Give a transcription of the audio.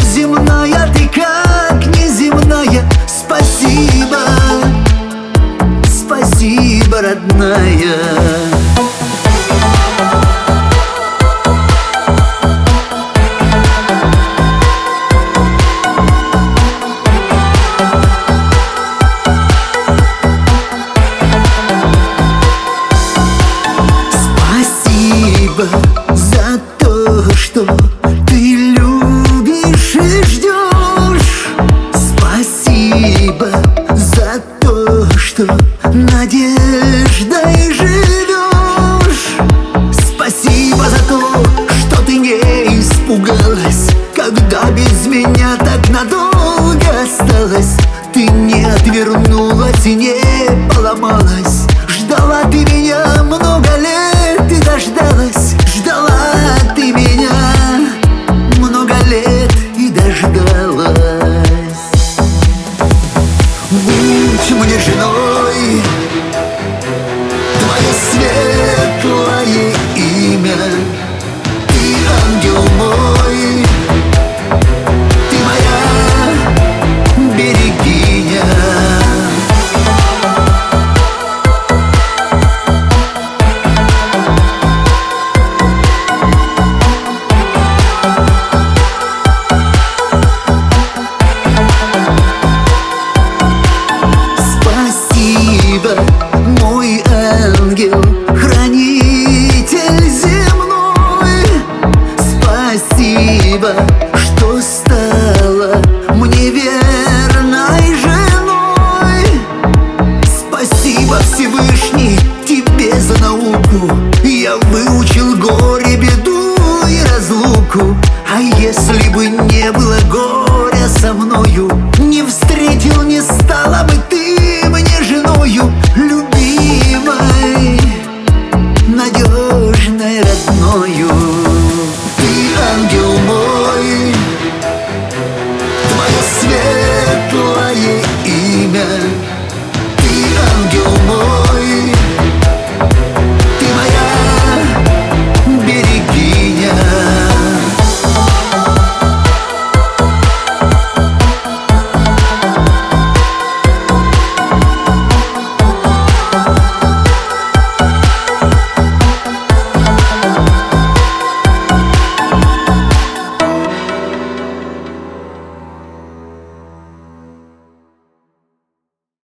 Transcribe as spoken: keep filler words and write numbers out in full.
земная, ты как неземная. Спасибо, спасибо, родная. За то, что ты любишь и ждешь. Спасибо за то, что надеждой живешь. Спасибо за то, что ты не испугалась, когда без меня так надолго осталась. Ты не отвернулась и не поломалась. Ждала ты меня много лет и дождалась. Ждала ты меня много лет и дождалась. Будь мне женой, твое светлое имя. Ты ангел мой, ты моя берегиня. Мой ангел, хранитель земной. Спасибо, что стала мне верной женой. Спасибо, Всевышний, тебе за науку. Я выучил горе, беду и разлуку. А если бы не было горя,